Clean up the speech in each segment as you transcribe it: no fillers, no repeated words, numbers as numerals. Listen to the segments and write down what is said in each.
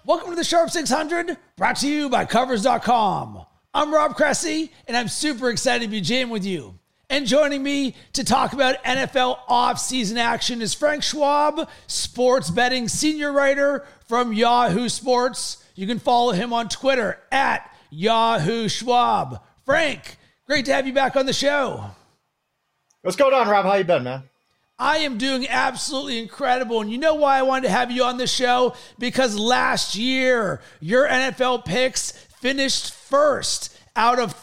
Welcome to the Sharp 600, brought to you by Covers.com. I'm Rob Cressy, and I'm super excited to be jamming with you. And joining me to talk about NFL off-season action is Frank Schwab, sports betting senior writer from Yahoo Sports. You can follow him on Twitter at Yahoo Schwab. Frank, great to have you back on the show. What's going on, Rob? How you been, man? I am doing absolutely incredible. And you know why I wanted to have you on the show? Because last year, your NFL picks finished first out of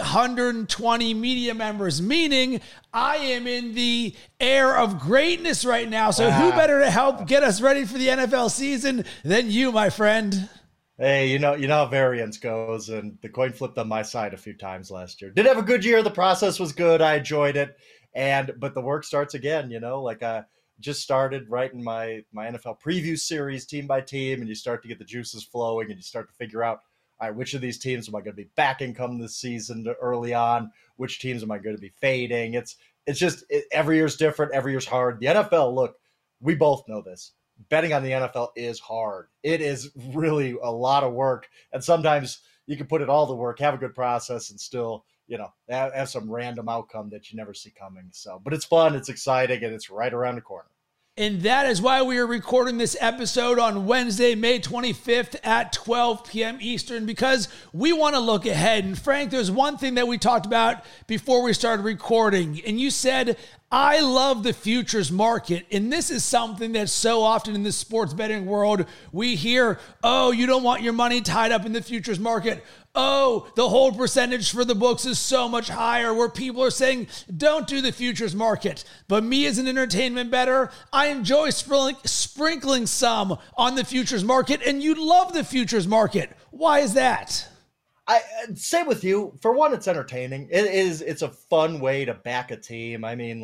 320 media members, meaning I am in the air of greatness right now. So who better to help get us ready for the NFL season than you, my friend? Hey, you know how variance goes, and the coin flipped on my side a few times last year. Did have a good year. The process was good. I enjoyed it. But the work starts again, I just started writing my NFL preview series team by team, and you start to get the juices flowing, and you start to figure out, all right, which of these teams am I going to be backing come this season early on? Which teams am I going to be fading? It's just every year's different. Every year's hard. The NFL, look, we both know this. Betting on the NFL is hard. It is really a lot of work, and sometimes you can put in all the work, have a good process, and still have some random outcome that you never see coming. But it's fun, it's exciting, and it's right around the corner. And that is why we are recording this episode on Wednesday, May 25th at 12 p.m. Eastern, because we want to look ahead. And Frank, there's one thing that we talked about before we started recording, and you said, I love the futures market. And this is something that so often in the sports betting world, we hear, oh, you don't want your money tied up in the futures market. Oh, the hold percentage for the books is so much higher, where people are saying, don't do the futures market. But me as an entertainment bettor, I enjoy sprinkling some on the futures market, and you love the futures market. Why is that? I same with you. For one, it's entertaining. It's a fun way to back a team. I mean,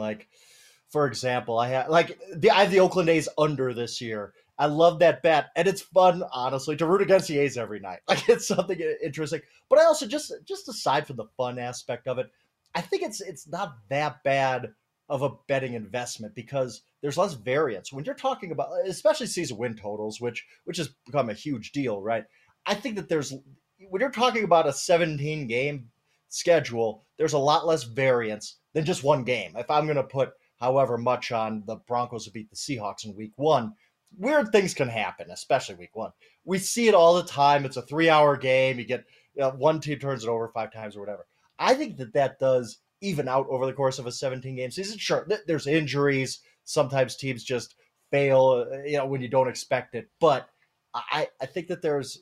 for example, I have the Oakland A's under this year. I love that bet, and it's fun, honestly, to root against the A's every night. It's something interesting. But I also just aside from the fun aspect of it, I think it's not that bad of a betting investment because there's less variance when you're talking about, especially season win totals, which has become a huge deal, right? I think that when you're talking about a 17 game schedule, there's a lot less variance than just one game. If I'm going to put however much on the Broncos to beat the Seahawks in week one, weird things can happen, especially week one. We see it all the time. It's a 3-hour game. You get one team turns it over 5 times or whatever. I think that does even out over the course of a 17-game season. Sure, there's injuries. Sometimes teams just fail, when you don't expect it. But I think that there's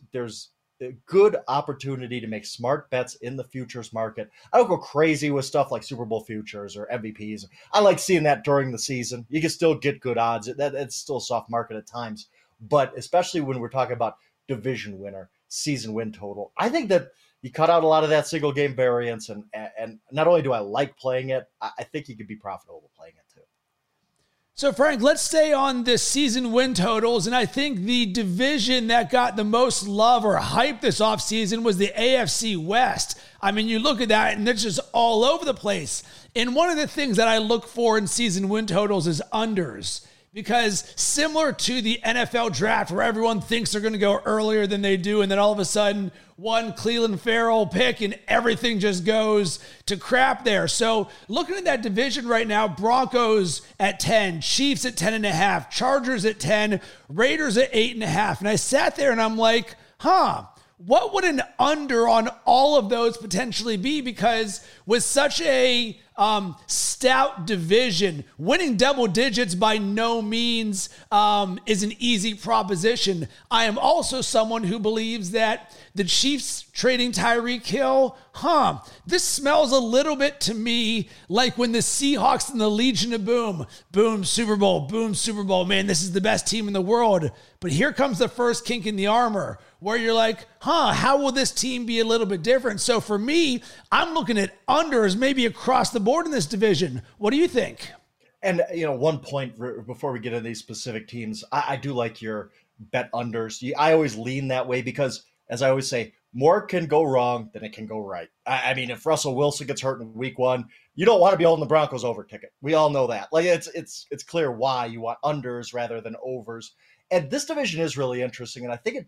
a good opportunity to make smart bets in the futures market. I don't go crazy with stuff like Super Bowl futures or MVPs. I like seeing that during the season. You can still get good odds. It's still a soft market at times. But especially when we're talking about division winner, season win total, I think that you cut out a lot of that single game variance. And not only do I like playing it, I think you could be profitable playing it too. So, Frank, let's stay on the season win totals. And I think the division that got the most love or hype this offseason was the AFC West. I mean, you look at that and it's just all over the place. And one of the things that I look for in season win totals is unders. Because similar to the NFL draft where everyone thinks they're going to go earlier than they do, and then all of a sudden one Clelin Ferrell pick and everything just goes to crap there. So looking at that division right now, Broncos at 10, Chiefs at 10.5, Chargers at 10, Raiders at 8.5. And I sat there and I'm like, what would an under on all of those potentially be? Because with such a stout division, winning double digits by no means is an easy proposition. I am also someone who believes that the Chiefs trading Tyreek Hill, this smells a little bit to me like when the Seahawks and the Legion of boom, Super Bowl, man, this is the best team in the world. But here comes the first kink in the armor where you're like, how will this team be a little bit different? So for me, I'm looking at unders maybe across the board in this division. What do you think? And, one point before we get into these specific teams, I do like your bet unders. I always lean that way because, as I always say, more can go wrong than it can go right. I mean, if Russell Wilson gets hurt in week one, you don't want to be holding the Broncos over ticket. We all know that. It's clear why you want unders rather than overs. And this division is really interesting. And I think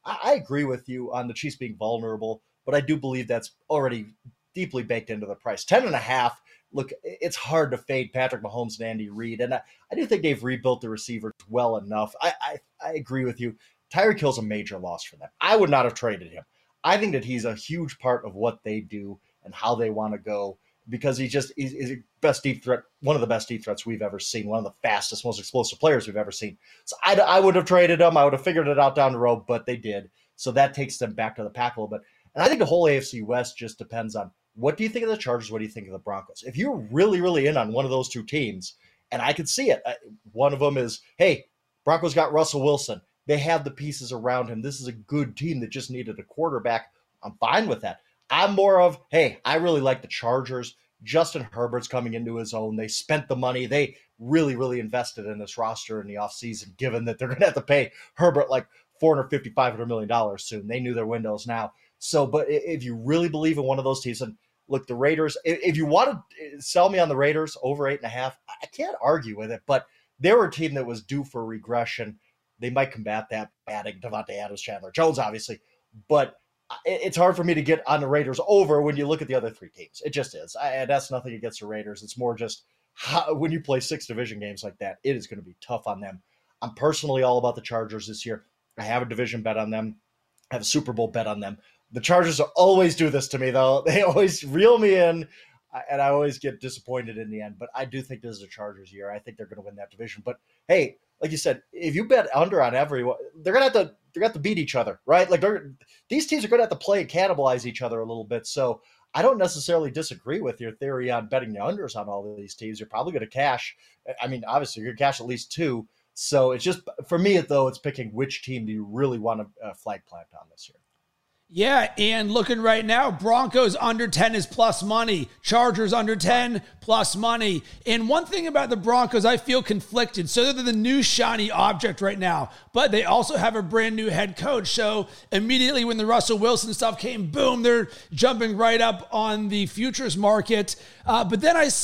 I agree with you on the Chiefs being vulnerable, but I do believe that's already deeply baked into the price. 10.5. Look, it's hard to fade Patrick Mahomes and Andy Reid, and I do think they've rebuilt the receivers well enough. I agree with you. Tyreek Hill's a major loss for them. I would not have traded him. I think that he's a huge part of what they do and how they want to go, because he's a best deep threat, one of the best deep threats we've ever seen, one of the fastest, most explosive players we've ever seen. So I would have traded him. I would have figured it out down the road, but they did. So that takes them back to the pack a little bit. And I think the whole AFC West just depends on, what do you think of the Chargers? What do you think of the Broncos? If you're really, really in on one of those two teams, and I could see it, one of them is, hey, Broncos got Russell Wilson. They have the pieces around him. This is a good team that just needed a quarterback. I'm fine with that. I'm more of, hey, I really like the Chargers. Justin Herbert's coming into his own. They spent the money. They really, really invested in this roster in the offseason, given that they're going to have to pay Herbert like $450, $500 million soon. They knew their windows now. So, but if you really believe in one of those teams, and look, the Raiders, if you want to sell me on the Raiders over 8.5, I can't argue with it, but they were a team that was due for regression. They might combat that, adding Devontae Adams, Chandler Jones, obviously, but it's hard for me to get on the Raiders over when you look at the other three teams. It just is. And that's nothing against the Raiders. It's more just when you play 6 division games like that, it is going to be tough on them. I'm personally all about the Chargers this year. I have a division bet on them. I have a Super Bowl bet on them. The Chargers always do this to me, though. They always reel me in, and I always get disappointed in the end. But I do think this is a Chargers year. I think they're going to win that division. But hey, like you said, if you bet under on everyone, they're going to have to beat each other, right? Like these teams are going to have to play and cannibalize each other a little bit. So I don't necessarily disagree with your theory on betting the unders on all of these teams. You're probably going to cash. I mean, obviously, you're going to cash at least 2. So it's just, for me, though, it's picking which team do you really want to flag plant on this year. Yeah, and looking right now, Broncos under 10 is plus money. Chargers under 10, plus money. And one thing about the Broncos, I feel conflicted. So they're the new shiny object right now, but they also have a brand new head coach. So immediately when the Russell Wilson stuff came, boom, they're jumping right up on the futures market. But then I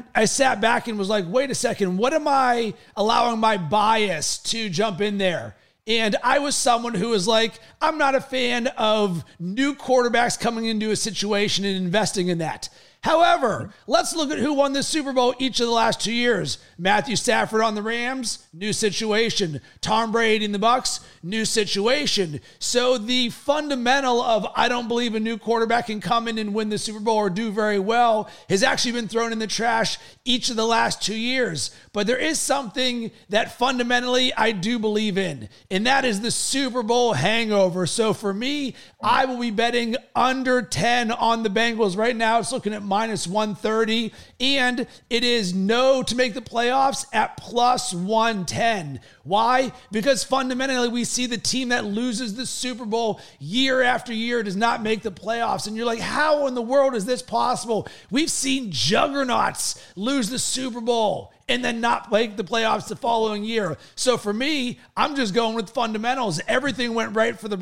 sat back and was like, wait a second, what am I allowing my bias to jump in there? And I was someone who was like, I'm not a fan of new quarterbacks coming into a situation and investing in that. However, let's look at who won the Super Bowl each of the last 2 years. Matthew Stafford on the Rams, new situation. Tom Brady in the Bucs, new situation. So the fundamental of I don't believe a new quarterback can come in and win the Super Bowl or do very well has actually been thrown in the trash each of the last 2 years. But there is something that fundamentally I do believe in, and that is the Super Bowl hangover. So for me, I will be betting under 10 on the Bengals right now. It's looking at minus 130, and it is no to make the playoffs at plus 110. Why? Because fundamentally we see the team that loses the Super Bowl year after year does not make the playoffs. And you're like, how in the world is this possible? We've seen juggernauts lose the Super Bowl and then not make the playoffs the following year. So for me, I'm just going with fundamentals. Everything went right for the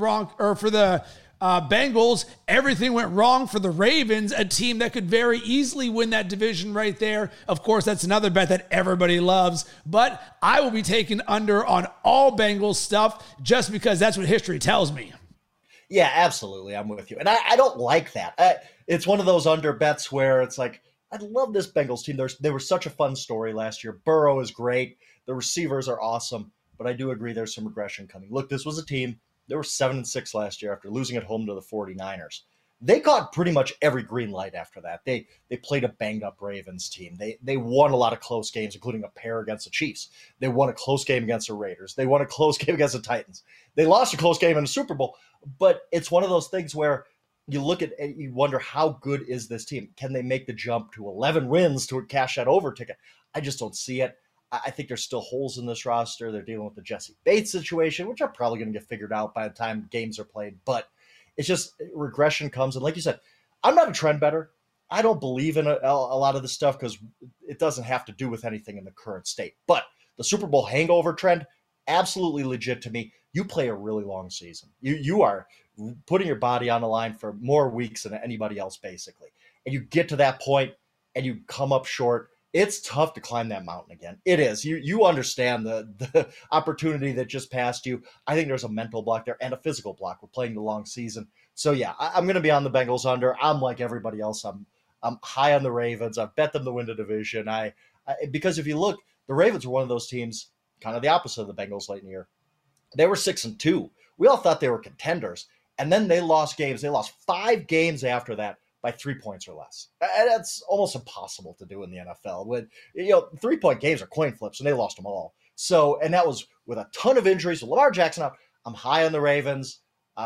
Bengals. Everything went wrong for the Ravens, a team that could very easily win that division right there. Of course, that's another bet that everybody loves, but I will be taking under on all Bengals stuff just because that's what history tells me. Yeah, absolutely. I'm with you. And I don't like that. It's one of those under bets where it's like, I love this Bengals team. They were such a fun story last year. Burrow is great. The receivers are awesome, but I do agree there's some regression coming. Look, this was a team. They were 7-6 last year after losing at home to the 49ers. They caught pretty much every green light after that. They played a banged-up Ravens team. They won a lot of close games, including a pair against the Chiefs. They won a close game against the Raiders. They won a close game against the Titans. They lost a close game in the Super Bowl, but it's one of those things where you look at and you wonder, how good is this team? Can they make the jump to 11 wins to cash that over ticket? I just don't see it. I think there's still holes in this roster. They're dealing with the Jesse Bates situation, which are probably going to get figured out by the time games are played. But it's just regression comes. And like you said, I'm not a trend better. I don't believe in a lot of this stuff because it doesn't have to do with anything in the current state. But the Super Bowl hangover trend, absolutely legit to me. You play a really long season. You are putting your body on the line for more weeks than anybody else, basically. And you get to that point and you come up short. it's tough to climb that mountain again. It is. You understand the opportunity that just passed you. I think there's a mental block there and a physical block. We're playing the long season. So yeah, I'm going to be on the Bengals under. I'm like everybody else. I'm high on the Ravens. I've bet them to win the division. Because if you look, the Ravens were one of those teams, kind of the opposite of the Bengals late in the year. They were 6-2. We all thought they were contenders. And then they lost games. They lost 5 games after that by 3 points or less. That's almost impossible to do in the NFL. When 3-point games are coin flips, and they lost them all. So, and that was with a ton of injuries. With Lamar Jackson out, I'm high on the Ravens.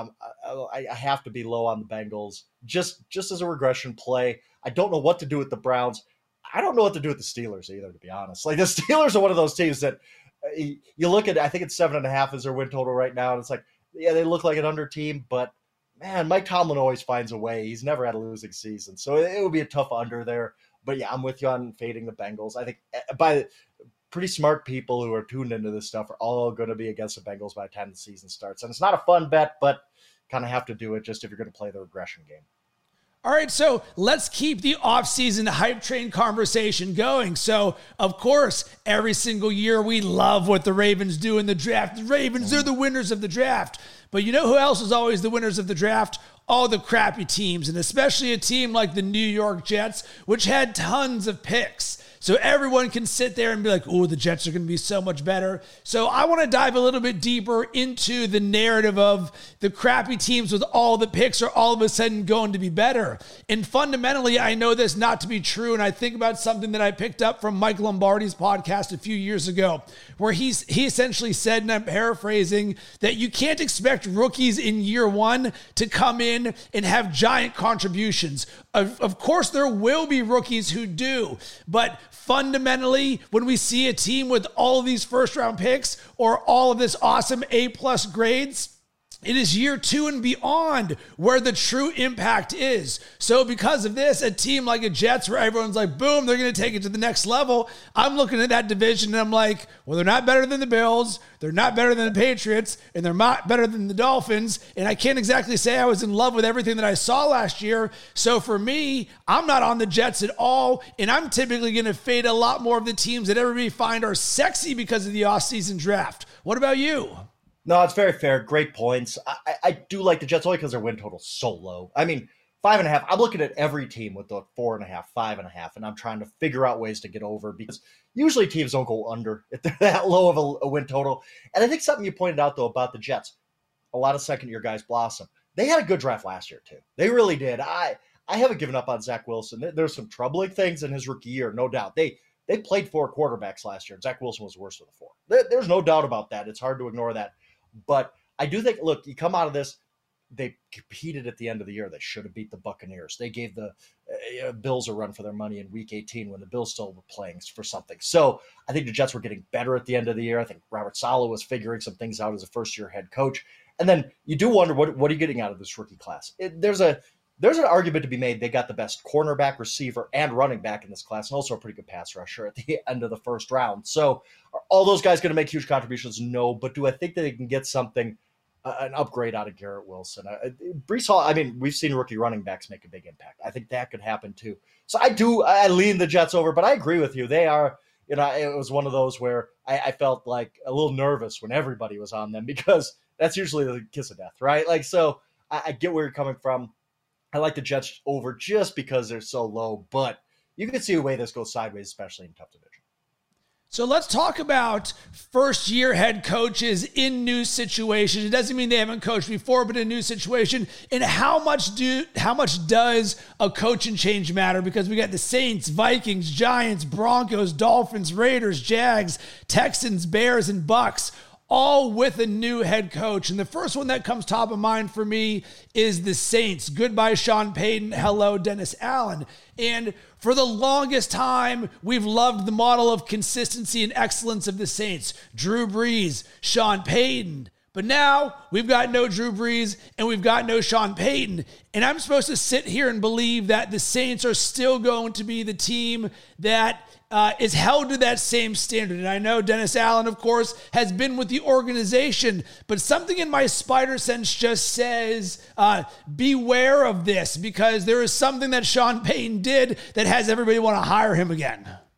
I have to be low on the Bengals, just as a regression play. I don't know what to do with the Browns. I don't know what to do with the Steelers either, to be honest. Like, the Steelers are one of those teams that you look at, I think it's 7.5 is their win total right now. And it's like, yeah, they look like an under team, but man, Mike Tomlin always finds a way. He's never had a losing season. So it would be a tough under there. But yeah, I'm with you on fading the Bengals. I think by pretty smart people who are tuned into this stuff are all going to be against the Bengals by the time the season starts. And it's not a fun bet, but kind of have to do it just if you're going to play the regression game. All right, so let's keep the offseason hype train conversation going. So, of course, every single year we love what the Ravens do in the draft. The Ravens are the winners of the draft. But you know who else is always the winners of the draft? All the crappy teams, and especially a team like the New York Jets, which had tons of picks. So everyone can sit there and be like, oh, the Jets are going to be so much better. So I want to dive a little bit deeper into the narrative of the crappy teams with all the picks are all of a sudden going to be better. And fundamentally, I know this not to be true. And I think about something that I picked up from Mike Lombardi's podcast a few years ago, where he essentially said, and I'm paraphrasing, that you can't expect rookies in year one to come in and have giant contributions. Of course, there will be rookies who do, but fundamentally, when we see a team with all of these first-round picks or all of this awesome A-plus grades, it is year 2 and beyond where the true impact is. So because of this, a team like a Jets where everyone's like, boom, they're going to take it to the next level. I'm looking at that division and I'm like, well, they're not better than the Bills. They're not better than the Patriots, and they're not better than the Dolphins. And I can't exactly say I was in love with everything that I saw last year. So for me, I'm not on the Jets at all. And I'm typically going to fade a lot more of the teams that everybody find are sexy because of the offseason draft. What about you? No, it's very fair. Great points. I do like the Jets only because their win total is so low. I mean, 5.5. I'm looking at every team with the 4.5, 5.5, and I'm trying to figure out ways to get over because usually teams don't go under if they're that low of a win total. And I think something you pointed out, though, about the Jets, a lot of second-year guys blossom. They had a good draft last year, too. They really did. I haven't given up on Zach Wilson. There's some troubling things in his rookie year, no doubt. They played 4 quarterbacks last year. Zach Wilson was the worst of the 4. There's no doubt about that. It's hard to ignore that. But I do think, look, you come out of this, they competed at the end of the year. They should have beat the Buccaneers. They gave the Bills a run for their money in Week 18 when the Bills still were playing for something. So I think the Jets were getting better at the end of the year. I think Robert Saleh was figuring some things out as a first-year head coach. And then you do wonder, what are you getting out of this rookie class? There's an argument to be made. They got the best cornerback, receiver, and running back in this class, and also a pretty good pass rusher at the end of the first round. So are all those guys going to make huge contributions? No. But do I think that they can get something, an upgrade out of Garrett Wilson? Breece Hall, I mean, we've seen rookie running backs make a big impact. I think that could happen too. So I lean the Jets over, but I agree with you. They are, it was one of those where I felt like a little nervous when everybody was on them because that's usually the kiss of death, right? Like, so I get where you're coming from. I like the Jets over just because they're so low, but you can see a way this goes sideways, especially in tough division. So let's talk about first-year head coaches in new situations. It doesn't mean they haven't coached before, but in a new situation. And how much does a coaching change matter? Because we got the Saints, Vikings, Giants, Broncos, Dolphins, Raiders, Jags, Texans, Bears, and Bucks, all with a new head coach. And the first one that comes top of mind for me is the Saints. Goodbye, Sean Payton. Hello, Dennis Allen. And for the longest time, we've loved the model of consistency and excellence of the Saints. Drew Brees, Sean Payton. But now we've got no Drew Brees and we've got no Sean Payton. And I'm supposed to sit here and believe that the Saints are still going to be the team that is held to that same standard. And I know Dennis Allen, of course, has been with the organization, but something in my spider sense just says, beware of this, because there is something that Sean Payton did that has everybody want to hire him again.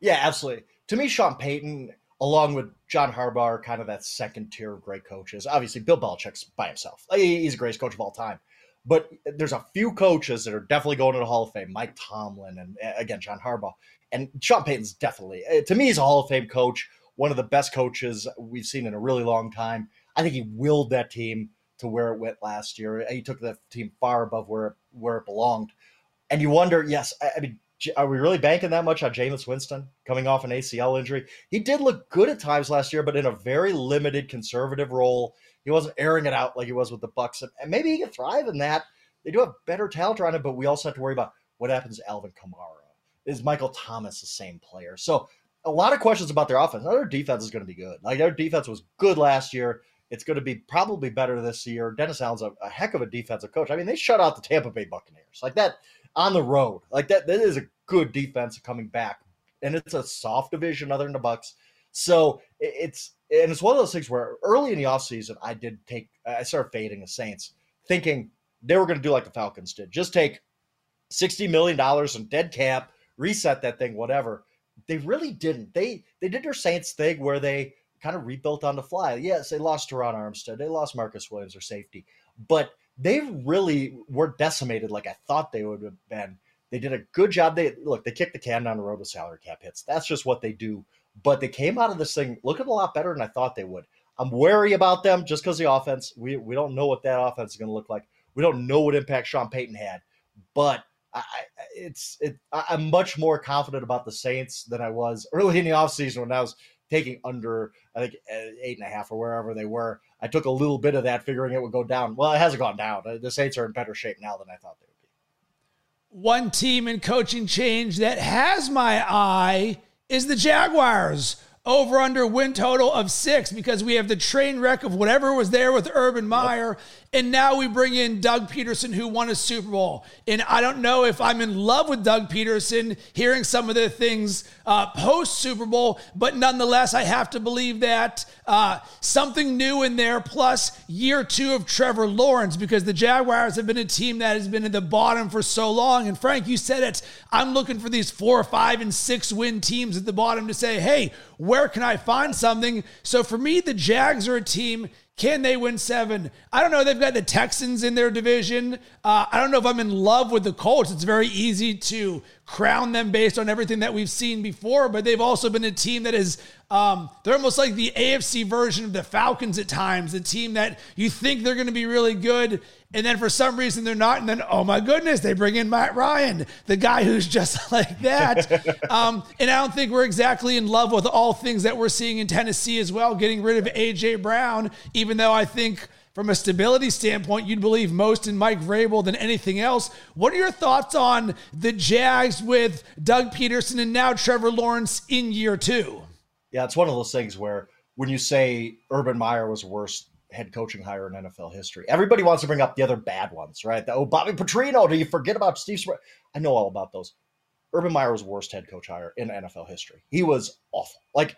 Yeah, absolutely. To me, Sean Payton, along with John Harbaugh, are kind of that second tier of great coaches. Obviously, Bill Belichick's by himself. He's the greatest coach of all time. But there's a few coaches that are definitely going to the Hall of Fame. Mike Tomlin and, again, John Harbaugh. And Sean Payton's definitely, to me, he's a Hall of Fame coach, one of the best coaches we've seen in a really long time. I think he willed that team to where it went last year. He took the team far above where it belonged. And you wonder, yes, I mean, are we really banking that much on Jameis Winston coming off an ACL injury? He did look good at times last year, but in a very limited conservative role. He wasn't airing it out like he was with the Bucs, and maybe he can thrive in that. They do have better talent around him, but we also have to worry about what happens to Alvin Kamara. Is Michael Thomas the same player? So a lot of questions about their offense. Their defense is going to be good. Like, their defense was good last year. It's going to be probably better this year. Dennis Allen's a heck of a defensive coach. I mean, they shut out the Tampa Bay Buccaneers like that on the road. Like that is a good defense coming back, and it's a soft division other than the Bucs. So it's one of those things where early in the offseason, I started fading the Saints, thinking they were going to do like the Falcons did. Just take $60 million in dead cap, reset that thing, whatever. They really didn't. They did their Saints thing where they kind of rebuilt on the fly. Yes, they lost Teron Armstead. They lost Marcus Williams, their safety. But they really were decimated like I thought they would have been. They did a good job. They kicked the can down the road with salary cap hits. That's just what they do. But they came out of this thing looking a lot better than I thought they would. I'm wary about them just because the offense. We don't know what that offense is going to look like. We don't know what impact Sean Payton had. But I'm much more confident about the Saints than I was early in the offseason when I was taking under, I think, 8.5 or wherever they were. I took a little bit of that figuring it would go down. Well, it hasn't gone down. The Saints are in better shape now than I thought they would be. One team in coaching change that has my eye is the Jaguars. Over under win total of 6 because we have the train wreck of whatever was there with Urban Meyer. And now we bring in Doug Peterson, who won a Super Bowl. And I don't know if I'm in love with Doug Peterson, hearing some of the things post-Super Bowl, but nonetheless, I have to believe that something new in there, plus year 2 of Trevor Lawrence, because the Jaguars have been a team that has been at the bottom for so long. And Frank, you said it. I'm looking for these 4, 5, and 6 win teams at the bottom to say, hey, where can I find something? So for me, the Jags are a team. Can they win 7? I don't know. They've got the Texans in their division. I don't know if I'm in love with the Colts. It's very easy to crown them based on everything that we've seen before, but they've also been a team that is, they're almost like the AFC version of the Falcons at times, a team that you think they're going to be really good, and then for some reason they're not, and then, oh my goodness, they bring in Matt Ryan, the guy who's just like that. And I don't think we're exactly in love with all things that we're seeing in Tennessee as well, getting rid of A.J. Brown, even though I think from a stability standpoint, you'd believe most in Mike Vrabel than anything else. What are your thoughts on the Jags with Doug Peterson and now Trevor Lawrence in year 2? Yeah, it's one of those things where when you say Urban Meyer was the worst head coaching hire in NFL history, everybody wants to bring up the other bad ones, right? Bobby Petrino, do you forget about Steve Spurrier? I know all about those. Urban Meyer was the worst head coach hire in NFL history. He was awful.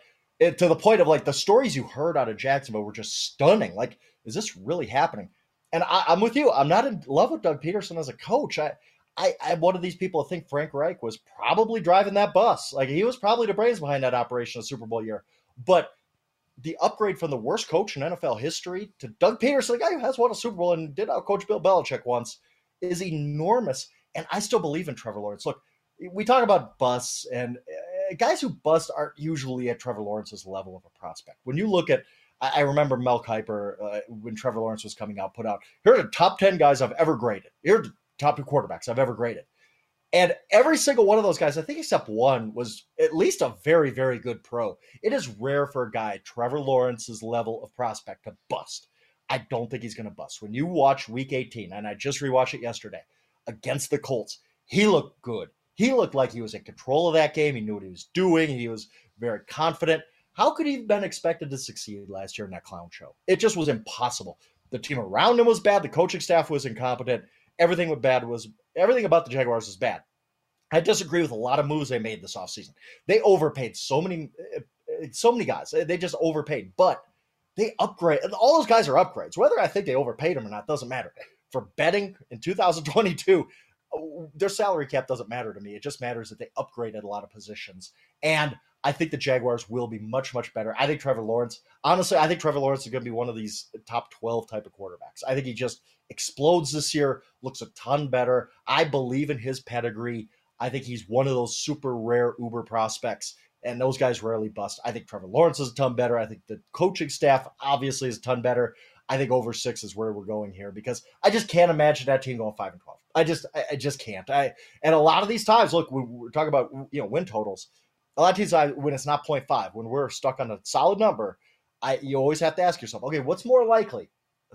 To the point of the stories you heard out of Jacksonville were just stunning. Is this really happening? And I'm with you. I'm not in love with Doug Peterson as a coach. I'm one of these people that think Frank Reich was probably driving that bus. He was probably the brains behind that operation of Super Bowl year. But the upgrade from the worst coach in NFL history to Doug Peterson, the guy who has won a Super Bowl and did outcoach Bill Belichick once, is enormous. And I still believe in Trevor Lawrence. Look, we talk about busts, and guys who bust aren't usually at Trevor Lawrence's level of a prospect. When you look at, I remember Mel Kiper, when Trevor Lawrence was coming out, put out, here are the top 10 guys I've ever graded. Here are the top 2 quarterbacks I've ever graded. And every single one of those guys, I think except one, was at least a very, very good pro. It is rare for a guy Trevor Lawrence's level of prospect to bust. I don't think he's going to bust. When you watch Week 18, and I just rewatched it yesterday, against the Colts, he looked good. He looked like he was in control of that game. He knew what he was doing. He was very confident. How could he have been expected to succeed last year in that clown show? It just was impossible. The team around him was bad. The coaching staff was incompetent. Everything about the Jaguars was bad. I disagree with a lot of moves they made this offseason. They overpaid so many guys. They just overpaid, but they upgrade. All those guys are upgrades. Whether I think they overpaid them or not doesn't matter. For betting in 2022, their salary cap doesn't matter to me. It just matters that they upgraded a lot of positions. And I think the Jaguars will be much, much better. I think Trevor Lawrence is going to be one of these top 12 type of quarterbacks. I think he just explodes this year, looks a ton better. I believe in his pedigree. I think he's one of those super rare uber prospects, and those guys rarely bust. I think Trevor Lawrence is a ton better. I think the coaching staff obviously is a ton better. I think over 6 is where we're going here, because I just can't imagine that team going 5-12. I just can't. And a lot of these times, look, we're talking about win totals. A lot of times when it's not 0.5, when we're stuck on a solid number, you always have to ask yourself, okay, what's more likely,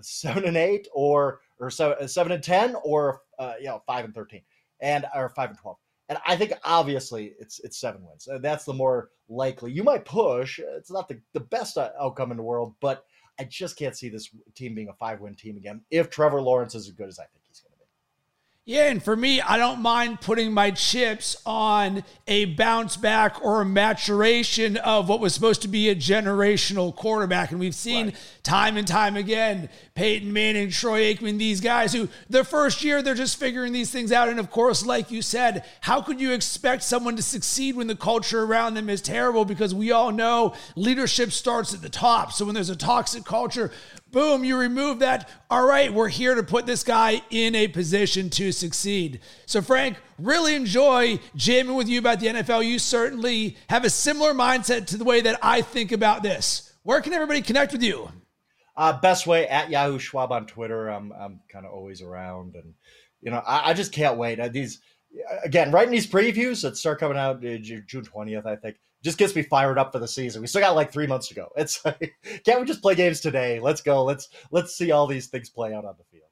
7-8 or 7-10 or 5-13 or 5-12? And I think obviously it's 7 wins. That's the more likely. You might push. It's not the best outcome in the world, but I just can't see this team being a 5-win team again if Trevor Lawrence is as good as I think he's going to be. Yeah, and for me, I don't mind putting my chips on a bounce back or a maturation of what was supposed to be a generational quarterback. And we've seen time and time again, Peyton Manning, Troy Aikman, these guys who their first year, they're just figuring these things out. And of course, like you said, how could you expect someone to succeed when the culture around them is terrible? Because we all know leadership starts at the top. So when there's a toxic culture, boom, you remove that. All right, we're here to put this guy in a position to succeed. So Frank, really enjoy jamming with you about the NFL. You certainly have a similar mindset to the way that I think about this. Where can everybody connect with you? Best way at Yahoo Schwab on Twitter. I'm kind of always around, and I just can't wait. Writing these previews that start coming out June 20th, I think, just gets me fired up for the season. We still got like 3 months to go. It's like, can't we just play games today? Let's go. Let's see all these things play out on the field.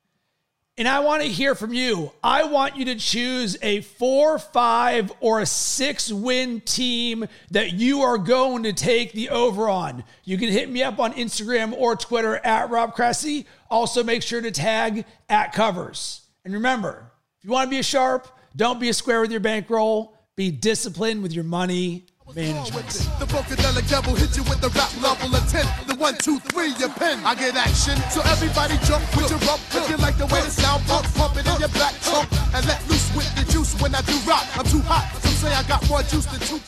And I want to hear from you. I want you to choose a 4, 5, or a 6-win team that you are going to take the over on. You can hit me up on Instagram or Twitter at Rob Cressy. Also, make sure to tag at Covers. And remember, if you want to be a sharp, don't be a square with your bankroll. Be disciplined with your money management. The Funkadelic devil hit you with the rap level of 10. The 1, 2, 3, your pen. I get action, so everybody jump with your rump. If you like the way the sound pump it in your back trunk, and let loose with the juice when I do rock. I'm too hot, some say I got more juice than 2